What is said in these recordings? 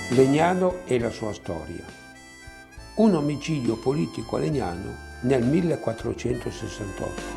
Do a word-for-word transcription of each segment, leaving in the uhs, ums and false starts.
Legnano e la sua storia. Un omicidio politico a Legnano nel millequattrocentosessantotto.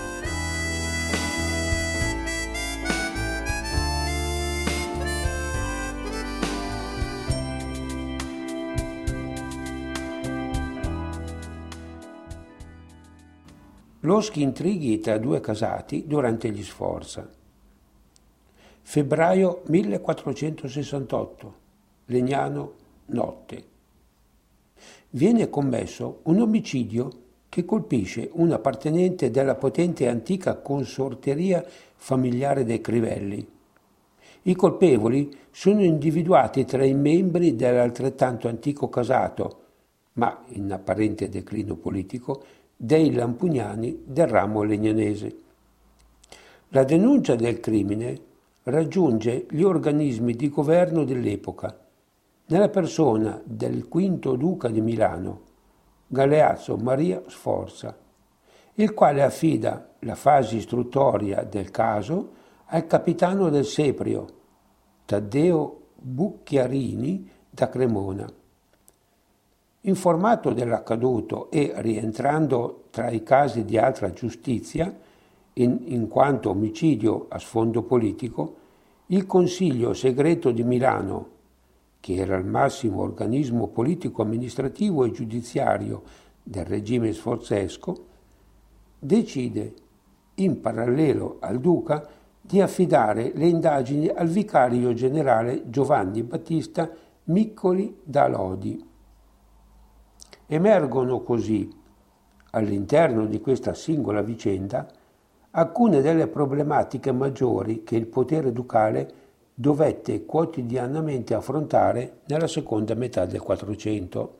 Loschi intrighi tra due casati durante gli Sforza. Febbraio millequattrocentosessantotto. Legnano, notte. Viene commesso un omicidio che colpisce un appartenente della potente e antica consorteria familiare dei Crivelli. I colpevoli sono individuati tra i membri dell'altrettanto antico casato, ma in apparente declino politico, dei Lampugnani del ramo legnanese. La denuncia del crimine raggiunge gli organismi di governo dell'epoca, nella persona del quinto duca di Milano, Galeazzo Maria Sforza, il quale affida la fase istruttoria del caso al capitano del Seprio, Taddeo Bucchiarini da Cremona. Informato dell'accaduto e rientrando tra i casi di altra giustizia, in, in quanto omicidio a sfondo politico, il Consiglio segreto di Milano, che era il massimo organismo politico-amministrativo e giudiziario del regime sforzesco, decide, in parallelo al duca, di affidare le indagini al vicario generale Giovanni Battista Miccoli da Lodi. Emergono così, all'interno di questa singola vicenda, alcune delle problematiche maggiori che il potere ducale dovette quotidianamente affrontare nella seconda metà del Quattrocento.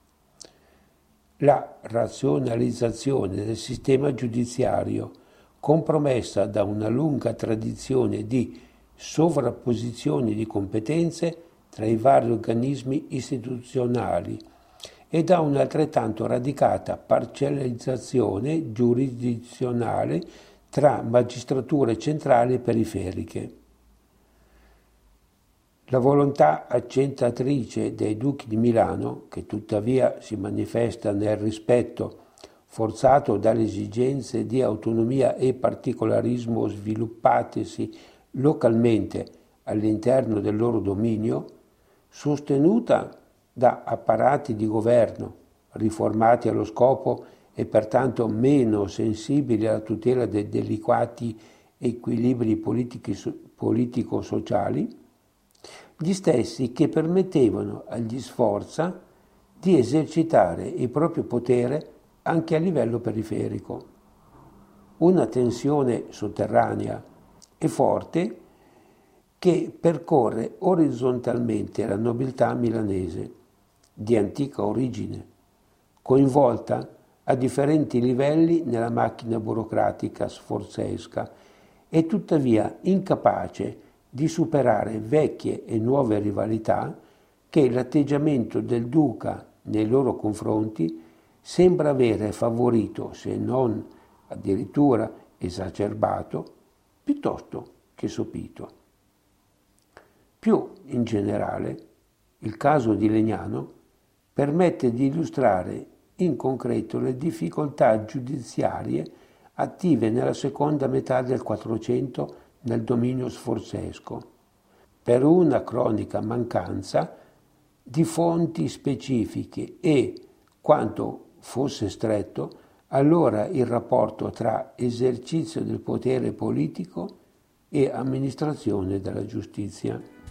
La razionalizzazione del sistema giudiziario, compromessa da una lunga tradizione di sovrapposizioni di competenze tra i vari organismi istituzionali e da un'altrettanto radicata parcellizzazione giurisdizionale tra magistrature centrali e periferiche. La volontà accentatrice dei duchi di Milano, che tuttavia si manifesta nel rispetto forzato dalle esigenze di autonomia e particolarismo sviluppatesi localmente all'interno del loro dominio, sostenuta da apparati di governo riformati allo scopo e pertanto meno sensibili alla tutela dei delicati equilibri politico-sociali, gli stessi che permettevano agli Sforza di esercitare il proprio potere anche a livello periferico. Una tensione sotterranea e forte che percorre orizzontalmente la nobiltà milanese, di antica origine, coinvolta a differenti livelli nella macchina burocratica sforzesca e tuttavia incapace di superare vecchie e nuove rivalità che l'atteggiamento del duca nei loro confronti sembra avere favorito, se non addirittura esacerbato, piuttosto che sopito. Più in generale, il caso di Legnano permette di illustrare in concreto le difficoltà giudiziarie attive nella seconda metà del Quattrocento nel dominio sforzesco, per una cronica mancanza di fonti specifiche e, quanto fosse stretto, allora il rapporto tra esercizio del potere politico e amministrazione della giustizia.